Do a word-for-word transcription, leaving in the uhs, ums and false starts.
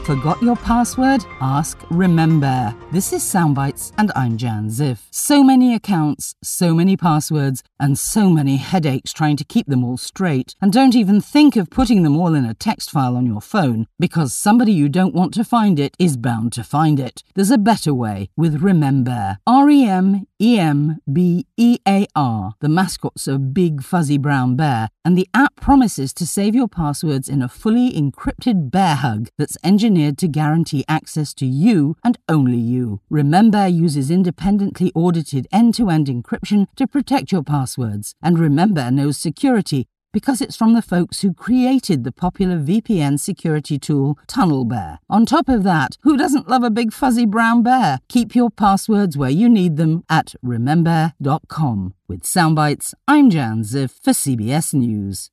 Forgot your password? Ask Remember. This is Soundbites and I'm Jan Ziff. So many accounts, so many passwords, and so many headaches trying to keep them all straight. And don't even think of putting them all in a text file on your phone, because somebody you don't want to find it is bound to find it. There's a better way with Remember. R E M E M B E A R. The mascot's a big fuzzy brown bear, and the app promises to save your passwords in a fully encrypted bear hug that's engineered to guarantee access to you and only you. Remember uses independently audited end-to-end encryption to protect your passwords, and Remember knows security because it's from the folks who created the popular V P N security tool TunnelBear. On top of that, who doesn't love a big fuzzy brown bear? Keep your passwords where you need them at remember dot com. With Soundbites, I'm Jan Ziff for C B S News.